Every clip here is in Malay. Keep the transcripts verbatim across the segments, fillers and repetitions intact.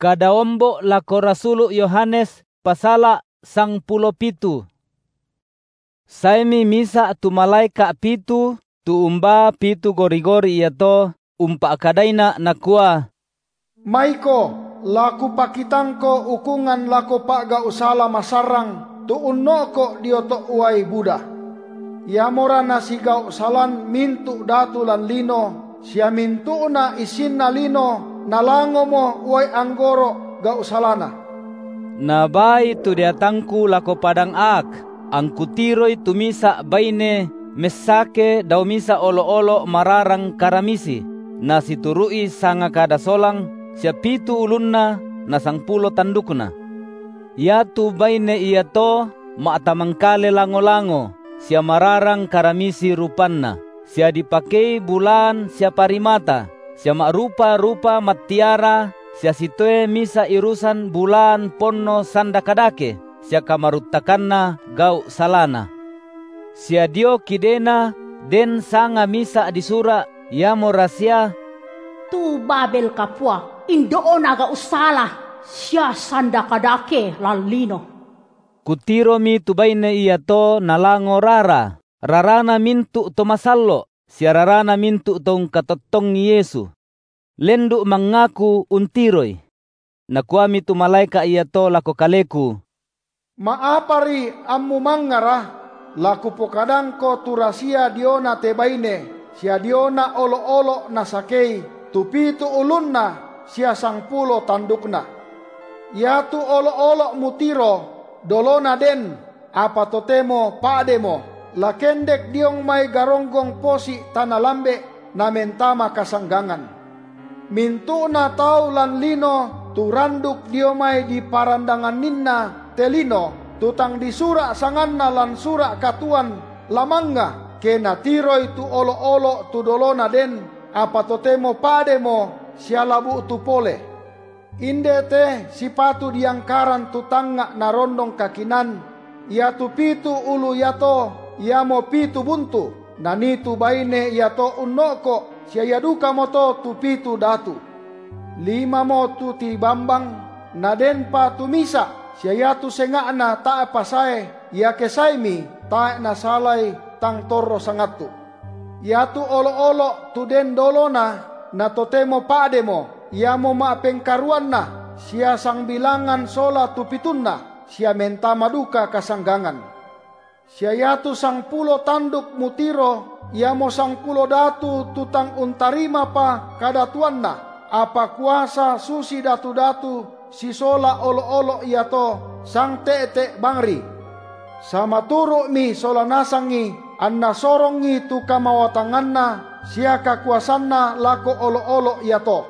Kadaombo lako Rasulu Yohanes pasala sang pulo pitu. Saimi misa tu malaika pitu tu umba pitu gori-gori iato umpa kadaina nakua, Maiko laku pakitangko ukungan lako paga usala masarang tu unnoko dioto uai Buddha. Yamora nasigau salan mintu datu lan lino, sia mintu na isinna lino nalango mo uai anggoro gau salana. Nabai tu diatangku lako padang ak, angku tiroi tu misa baine mesake dau misa olo-olo mararang karamisi, nasi turui sanga kada solang, sia pitu ulunna na sang pulo tandukna. Ya tu baine ia to maatamangkale lango-lango, sia mararang karamisi rupanna, sia dipakei bulan sia parimata, sia makrupa-rupa matiara, sia sitoe misa irusan bulan ponno sandakadake, sia kamarutakanna gau salana. Sia dio kidena den sanga misa disura yamo rasia, Tu Babel kapua indoon aga usala sia sandakadake lalino. Kutiro mi tubaine iya to nalango rara, rarana mintu to masallo, sia rarana mintu tong katotong ni Yesu. Lendu mangaku untiroi. Nakuami tu malaika iya to lako kaleku, Maapari ammu mangara laku pokadangko tu rasia diona tebaine, sia diona olo-olo nasakei tu pitu ulunna sia sang pulo tandukna. Ya tu olo-olo mutiro dolona den apa totemo pademo lakendek diong mai garonggong posi tanah lambe na mentama kasanggangan. Mintu na tau lan lino tu randuk dio mai di parandangan ninna telino tutang disura sanganna lan sura katuan lamanga kena tiroi tu olo-olo tu dolona den apa totemo pademo sialabu tu pole. Inde te sipatu diangkaran tu tangga narondong kakinan, ia tu pitu ulu yato, ia mo pitu buntu, nanitu baine yato unnoko, sia yaduka moto tu pitu datu. Lima mo tu ti bambang, naden pa tu misa, sia yatu sengakna ta pasae, ia kesaimi ta nasalai tang toro sangatu. Yatu olo-olo tu den dolona, na totemo pademo, ia mo maapengkaruan na, sia sang bilangan sola tu pitunna, sia menta maduka kasanggangan. Sia yatu sang pulo tanduk mutiro, ia mo sang pulo datu tutang untarima pa kadatuanna, apa kuasa susi datu-datu, si sola olo-olo ia to, sang te-te bangri. Sama turu mi sola nasangi, anna sorongi tu kamawatanganna, sia kakuasanna lako olo-olo ia to.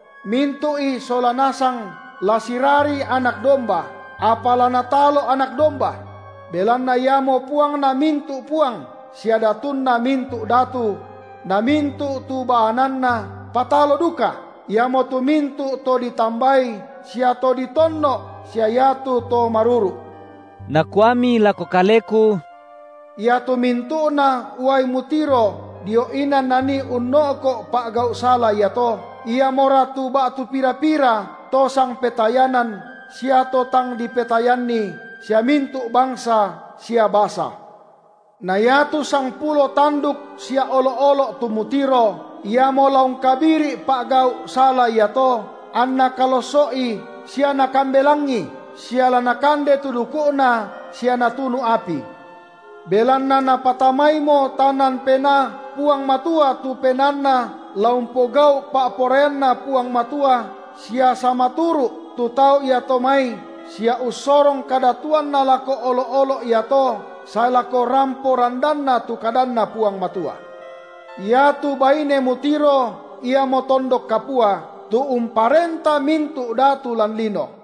Mintui sola nasang lasirari anak domba, apala natalo anak domba. Belanna yamo puang na mintu puang, siada tun na mintu datu, na mintu tu baananna patalo duka. Yamo tu mintu to ditambai, sia to ditonno, sia yatu to maruru. Nakuami lako kaleku, ia tu mintu na uai mutiro, dio ina nani unnoko pak gau sala ia to. Ia mora tu batu pira-pira to sang petayanan, sia to tang di petayanni, sia mintu bangsa, sia basa. Na yatu sang pulo tanduk, sia olo-olo tu mutiro, ia mo laung kabiri pak gau sala ia to, anna kalosoi, sia nakambelangi, sia lanakande tu dukuna, sia natunu api. Belanna na patamai mo tanan pena puang matua tu penanna laung pogau pa porenna puang matua sia sama turu tu tau ia to mai sia usorong kadatuan na lako olo-olo ia to sa lako rampo randanna tu kadanna puang matua. Ia tu baine mutiro ia mo tondok kapua tu umparenta mintu datu lan lino.